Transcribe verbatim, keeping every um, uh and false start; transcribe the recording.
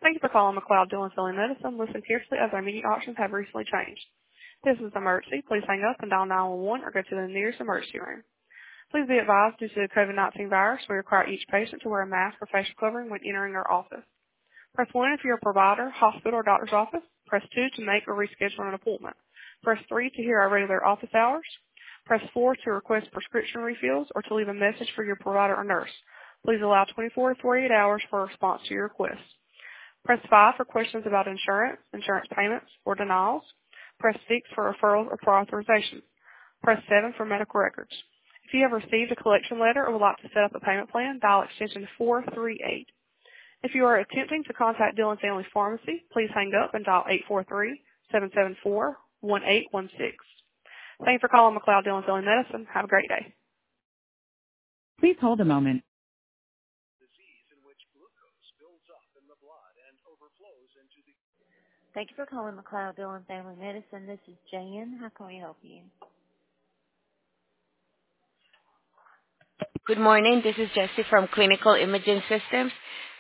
Thank you for calling McLeod Dillon Family Medicine. Listen carefully as our menu options have recently changed. This is an emergency. Please hang up and dial nine one one or go to the nearest emergency room. Please be advised due to the COVID nineteen virus, we require each patient to wear a mask or facial covering when entering our office. Press one if you're a provider, hospital, or doctor's office. Press two to make or reschedule an appointment. Press three to hear our regular office hours. Press four to request prescription refills or to leave a message for your provider or nurse. Please allow twenty-four to forty-eight hours for a response to your request. Press five for questions about insurance, insurance payments, or denials. Press six for referrals or for authorizations. Press seven for medical records. If you have received a collection letter or would like to set up a payment plan, dial extension four three eight. If you are attempting to contact Dillon Family Pharmacy, please hang up and dial eight four three, seven seven four, one eight one six. Thank you for calling McLeod Dillon Family Medicine. Have a great day. Please hold a moment. Thank you for calling McLeod Dillon Family Medicine. This is Jan. How can we help you? Good morning. This is Jessie from Clinical Imaging Systems.